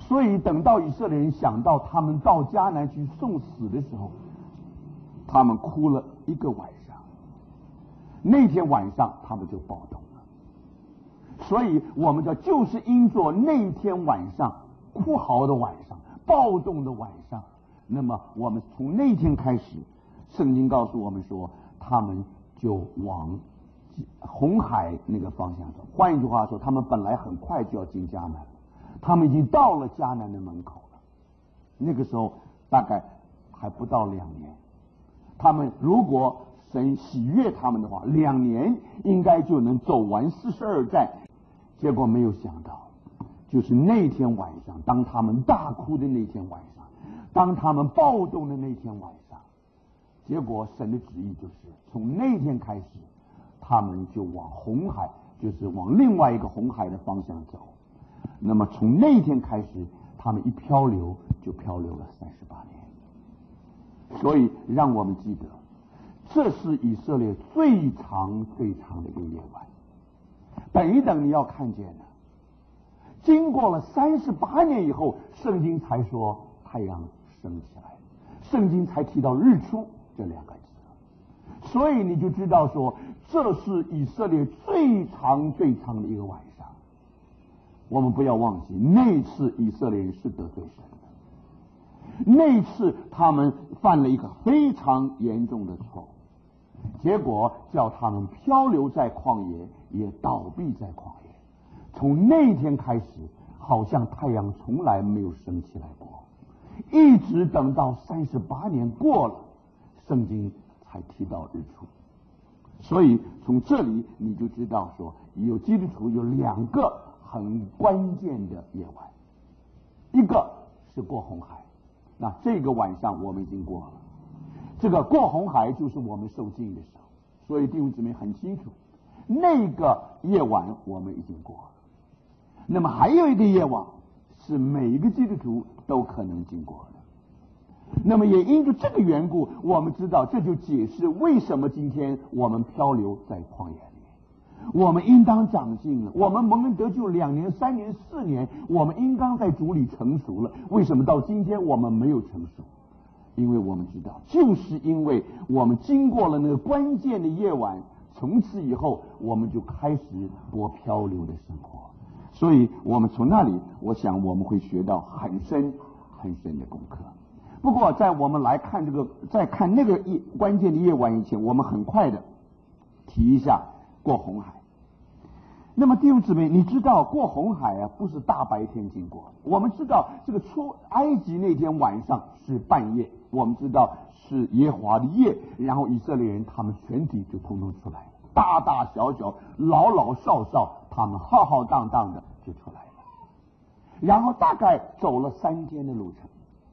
所以等到以色列人想到他们到迦南去送死的时候，他们哭了一个晚上。那天晚上他们就暴动了。所以我们就是因着那天晚上哭嚎的晚上，暴动的晚上，那么我们从那天开始，圣经告诉我们说，他们就往红海那个方向走。换一句话说，他们本来很快就要进迦南，他们已经到了迦南的门口了。那个时候大概还不到2年，他们如果神喜悦他们的话，2年应该就能走完42寨。结果没有想到，就是那天晚上，当他们大哭的那天晚上，当他们暴动的那天晚上，结果神的旨意就是从那天开始，他们就往红海，就是往另外一个红海的方向走。那么从那天开始，他们一漂流就漂流了38年。所以让我们记得，这是以色列最长最长的一个夜晚。等一等，你要看见了，经过了38年以后，圣经才说太阳升起来，圣经才提到日出这2个字。所以你就知道说，这是以色列最长最长的一个晚上。我们不要忘记，那次以色列人是得罪神的，那次他们犯了一个非常严重的错误，结果叫他们漂流在旷野，也倒闭在旷野。从那天开始，好像太阳从来没有升起来过，一直等到38年过了，圣经才提到日出。所以从这里你就知道说，有基督徒有2个很关键的夜晚，一个是过红海，那这个晚上我们已经过了。这个过红海就是我们受浸的时候，所以弟兄姊妹很清楚，那个夜晚我们已经过了。那么还有一个夜晚是每一个基督徒都可能经过的。那么也因着这个缘故，我们知道这就解释为什么今天我们漂流在旷野里。我们应当长进了，我们蒙恩得救2年、3年、4年，我们应当在主里成熟了。为什么到今天我们没有成熟？因为我们知道，就是因为我们经过了那个关键的夜晚，从此以后我们就开始过漂流的生活。所以我们从那里，我想我们会学到很深很深的功课。不过在我们来看在看那个关键的夜晚以前，我们很快的提一下过红海。那么弟兄姊妹，你知道过红海啊，不是大白天经过。我们知道这个出埃及那天晚上是半夜，我们知道是耶和华的夜，然后以色列人他们全体就通通出来了，大大小小老老少少，他们浩浩荡荡的就出来了。然后大概走了3天的路程，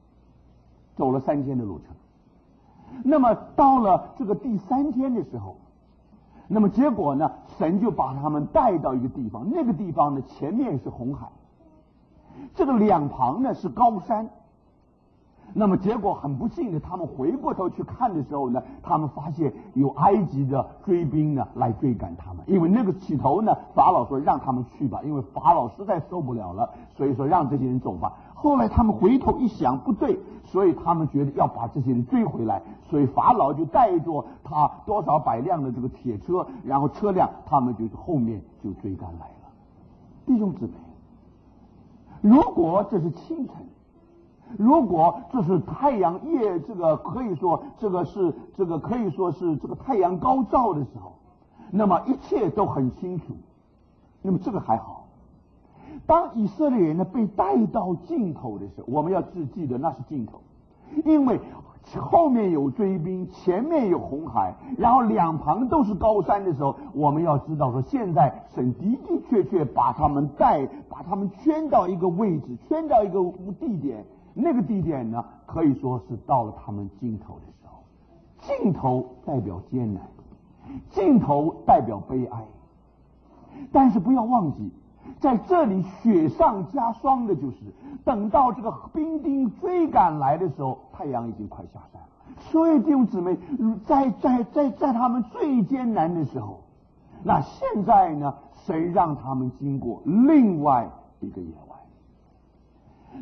那么到了这个第3天的时候，那么结果呢，神就把他们带到一个地方，那个地方呢，前面是红海，这个2旁呢是高山。那么结果很不幸的，他们回过头去看的时候呢，他们发现有埃及的追兵呢来追赶他们。因为那个起头呢，法老说让他们去吧，因为法老实在受不了了，所以说让这些人走吧。后来他们回头一想，不对，所以他们觉得要把这些人追回来，所以法老就带着他多少百辆的这个铁车，然后车辆，他们就后面就追赶来了。弟兄姊妹，如果这是清晨，如果这是太阳夜，这个可以说是这个太阳高照的时候，那么一切都很清楚。那么这个还好。当以色列人呢被带到尽头的时候，我们要记得那是尽头，因为后面有追兵，前面有红海，然后2旁都是高山的时候，我们要知道说，现在神的的确把他们圈到一个位置，圈到一个地点。那个地点呢，可以说是到了他们尽头的时候。尽头代表艰难，尽头代表悲哀。但是不要忘记，在这里雪上加霜的就是，等到这个兵丁追赶来的时候，太阳已经快下山了。所以弟兄姊妹，在他们最艰难的时候，那现在呢，神让他们经过另外一个夜晚。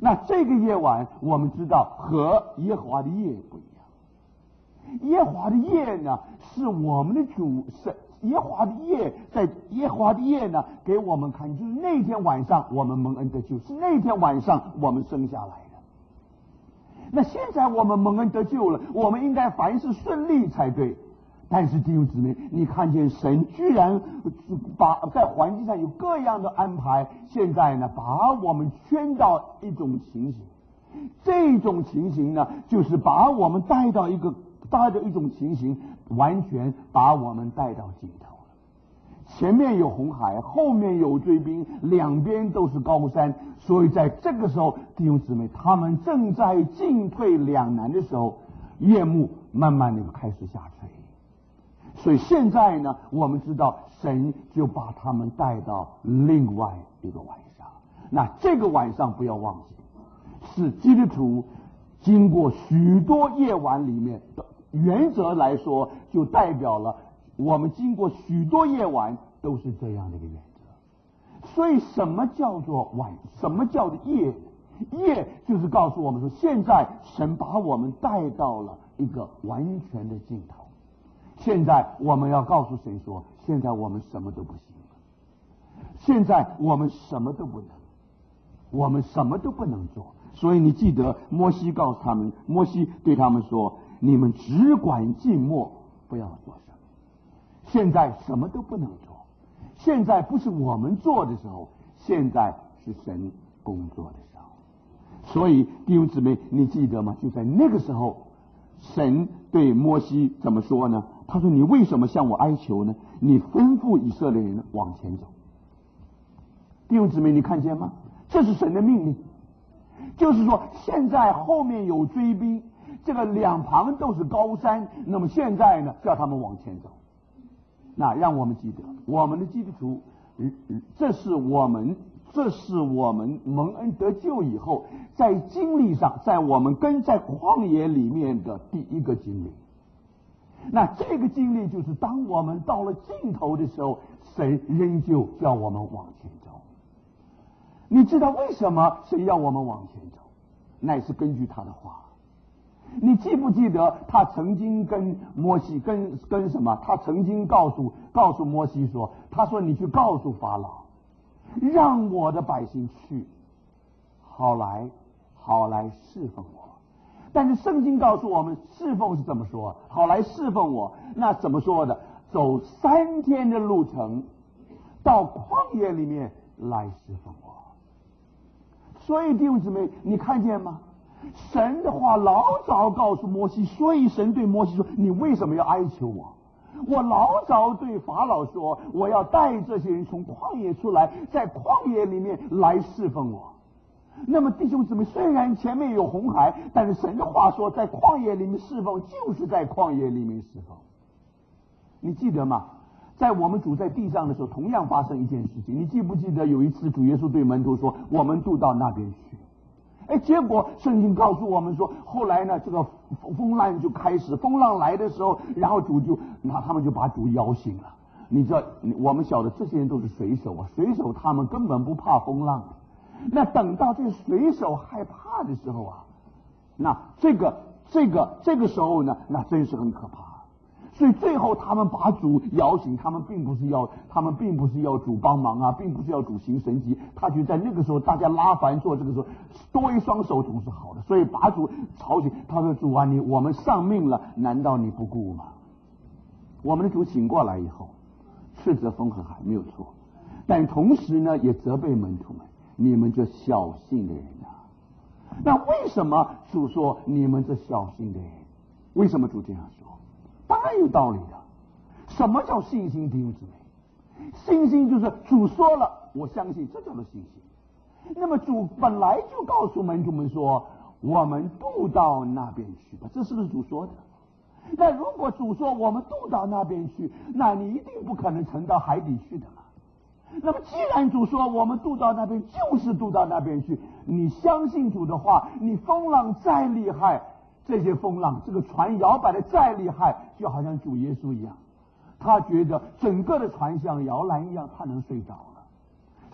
那这个夜晚，我们知道和耶和华的夜不一样。耶和华的夜呢，是我们的主，是耶和华的夜，在耶和华的夜呢，给我们看，就是那天晚上我们蒙恩得救，是那天晚上我们生下来的。那现在我们蒙恩得救了，我们应该凡事顺利才对。但是弟兄姊妹，你看见神居然把在环境上有各样的安排，现在呢把我们圈到一种情形，这种情形呢就是把我们带到一种情形，完全把我们带到尽头了。前面有红海，后面有追兵，两边都是高山，所以在这个时候，弟兄姊妹，他们正在进退两难的时候，夜幕慢慢的开始下垂。所以现在呢，我们知道神就把他们带到另外一个晚上。那这个晚上不要忘记，是基督徒经过许多夜晚里面的原则来说，就代表了我们经过许多夜晚都是这样的一个原则。所以什么叫做晚？什么叫做夜？夜就是告诉我们说，现在神把我们带到了一个完全的尽头。现在我们要告诉神说，现在我们什么都不行了，现在我们什么都不能，我们什么都不能做。所以你记得摩西告诉他们，摩西对他们说，你们只管静默，不要做什么。现在什么都不能做，现在不是我们做的时候，现在是神工作的时候。所以弟兄姊妹，你记得吗？就在那个时候，神对摩西怎么说呢？他说，你为什么向我哀求呢？你吩咐以色列人往前走。弟兄姊妹，你看见吗？这是神的命令，就是说现在后面有追兵，这个两旁都是高山，那么现在呢叫他们往前走。那让我们记得，我们的基督徒，这是我们蒙恩得救以后，在经历上，在我们跟在旷野里面的第一个经历。那这个经历就是当我们到了尽头的时候，神仍旧叫我们往前走。你知道为什么神要我们往前走？乃是根据他的话。你记不记得他曾经跟摩西跟什么？他曾经告诉摩西说，他说，你去告诉法老，让我的百姓去，好来侍奉我。但是圣经告诉我们，侍奉是怎么说？好来侍奉我，那怎么说的？走3天的路程，到旷野里面来侍奉我。所以弟兄姊妹，你看见吗？神的话老早告诉摩西，所以神对摩西说，你为什么要哀求我？我老早对法老说，我要带这些人从旷野出来，在旷野里面来侍奉我。那么弟兄姊妹，虽然前面有红海，但是神的话说，在旷野里面侍奉，就是在旷野里面侍奉。你记得吗？在我们主在地上的时候，同样发生一件事情。你记不记得有一次主耶稣对门徒说，我们渡到那边去。结果圣经告诉我们说，后来呢，这个风浪就开始，风浪来的时候，然后他们就把主摇醒了。你知道，我们晓得这些人都是水手啊，水手他们根本不怕风浪。那等到这水手害怕的时候啊，那这个时候呢，那真是很可怕。所以最后他们把主摇醒，他们并不是要主帮忙啊，并不是要主行神迹，他就在那个时候，大家拉凡做这个时候，多一双手总是好的，所以把主吵醒。他说，主啊，我们丧命了，难道你不顾吗？我们的主醒过来以后，斥责风和海，没有错，但同时呢，也责备门徒们，你们这小信的人啊。那为什么主说你们这小信的人？为什么主这样说？当然有道理的。什么叫信心，弟兄姊妹？信心就是主说了，我相信，这叫做信心。那么主本来就告诉门徒们说，我们渡到那边去吧，这是不是主说的？那如果主说我们渡到那边去，那你一定不可能沉到海底去的嘛。那么既然主说我们渡到那边，就是渡到那边去，你相信主的话，你风浪再厉害，这些风浪，这个船摇摆的再厉害，就好像主耶稣一样，他觉得整个的船像摇篮一样，他能睡着了。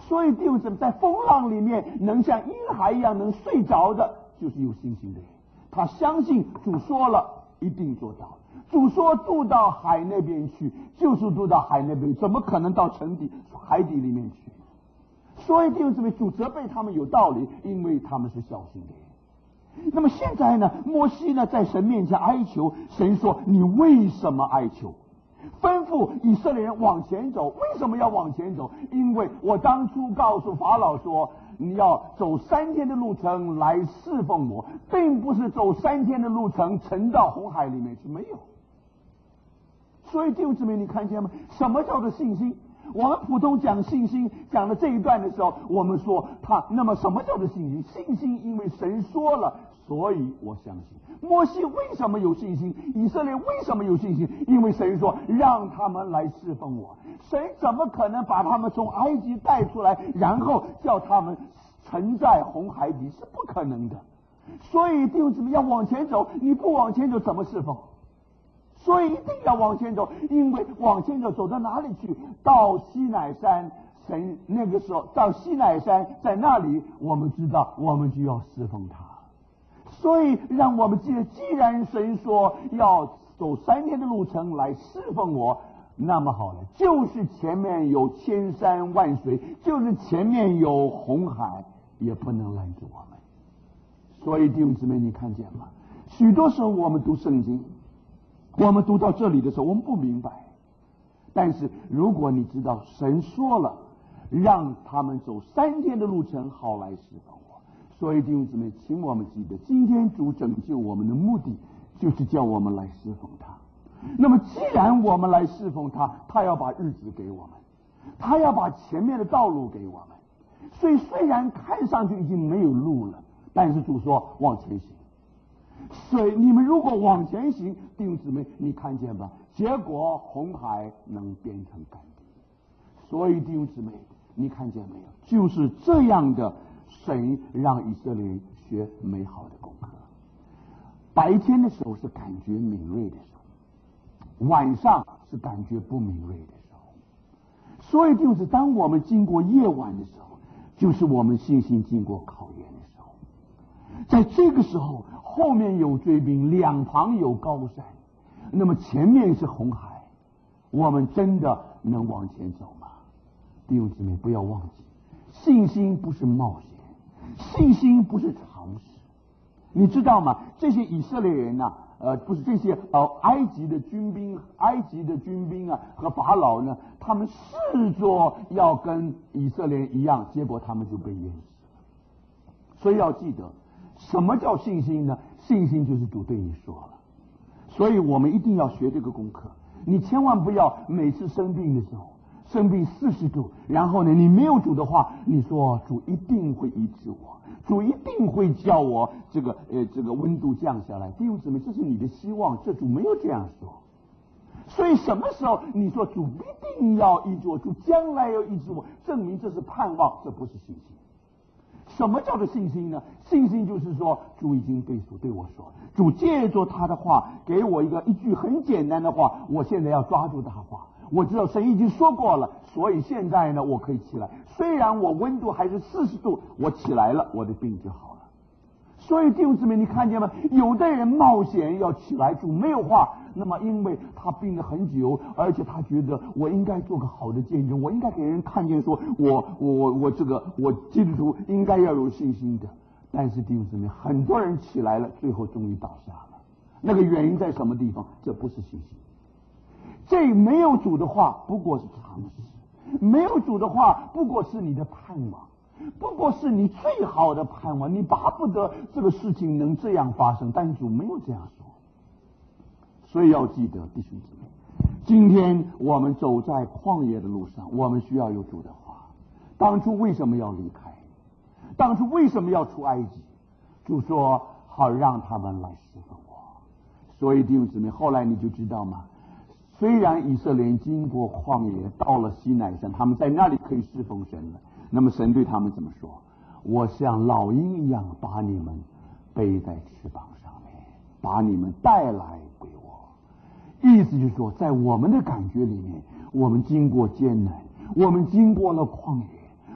所以弟兄姊妹，在风浪里面能像婴孩一样能睡着的，就是有信心的人。他相信主说了一定做到，主说渡到海那边去，就是渡到海那边，怎么可能到海底里面去？所以弟兄姊妹，主责备他们有道理，因为他们是小心的人。那么现在呢，摩西呢在神面前哀求，神说：你为什么哀求？吩咐以色列人往前走。为什么要往前走？因为我当初告诉法老说，你要走3天的路程来侍奉我，并不是走3天的路程沉到红海里面去，没有。所以弟兄姊妹，你看见吗？什么叫做信心？我们普通讲信心讲的这一段的时候，我们说那么什么叫做信心？信心因为神说了，所以我相信。摩西为什么有信心？以色列为什么有信心？因为神说让他们来侍奉我。神怎么可能把他们从埃及带出来，然后叫他们沉在红海底？是不可能的。所以弟兄姊妹要往前走，你不往前走怎么侍奉？所以一定要往前走，因为往前走，走到哪里去？到西乃山，神那个时候到西乃山，在那里我们知道，我们就要侍奉他。所以让我们记得，既然神说要走3天的路程来侍奉我，那么好了，就是前面有千山万水，就是前面有红海，也不能拦住我们。所以弟兄姊妹，你看见吗？许多时候我们读圣经，我们读到这里的时候，我们不明白。但是如果你知道神说了，让他们走3天的路程，好来侍奉我。所以弟兄姊妹，请我们记得，今天主拯救我们的目的，就是叫我们来侍奉他。那么既然我们来侍奉他，他要把日子给我们，他要把前面的道路给我们。所以虽然看上去已经没有路了，但是主说往前行。所以你们如果往前行，弟兄姊妹，你看见吧，结果红海能变成干地。所以弟兄姊妹，你看见没有？就是这样的，神让以色列人学美好的功课。白天的时候是感觉敏锐的时候，晚上是感觉不敏锐的时候。所以就是当我们经过夜晚的时候，就是我们信心经过考验的时候。在这个时候，后面有追兵，两旁有高山，那么前面是红海，我们真的能往前走吗？弟兄姊妹，不要忘记，信心不是冒险，信心不是尝试。你知道吗？这些以色列人呢，不是这些埃及的军兵啊和法老呢，他们试着要跟以色列人一样，结果他们就被淹死了。所以要记得，什么叫信心呢？信心就是主对你说了。所以我们一定要学这个功课。你千万不要每次生病的时候，生病40度，然后呢，你没有主的话，你说主一定会医治我，主一定会叫我这个温度降下来。弟兄姊妹，这是你的希望，这主没有这样说。所以什么时候你说主一定要医治我，主将来要医治我，证明这是盼望，这不是信心。什么叫做信心呢？信心就是说，主已经对我说，主借着他的话给我一句很简单的话，我现在要抓住他的话。我知道神已经说过了，所以现在呢，我可以起来。虽然我温度还是40度，我起来了，我的病就好了。所以弟兄姊妹，你看见吗？有的人冒险要起来，主没有话，那么因为他病了很久，而且他觉得我应该做个好的见证，我应该给人看见说我基督徒应该要有信心的。但是弟兄姊妹，很多人起来了，最后终于倒下了。那个原因在什么地方？这不是信心。这没有主的话，不过是常识；没有主的话，不过是你的盼望，不过是你最好的盼望。你巴不得这个事情能这样发生，但主没有这样说。所以要记得，弟兄姊妹，今天我们走在旷野的路上，我们需要有主的话。当初为什么要离开？当初为什么要出埃及？主说好让他们来侍奉我。所以弟兄姊妹，后来你就知道吗？虽然以色列人经过旷野，到了西乃山，他们在那里可以侍奉神了。那么神对他们怎么说？我像老鹰一样把你们背在翅膀上面，把你们带来归我。意思就是说，在我们的感觉里面，我们经过艰难，我们经过了旷野，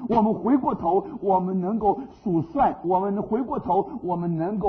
我们回过头，我们能够数算；我们回过头，我们能够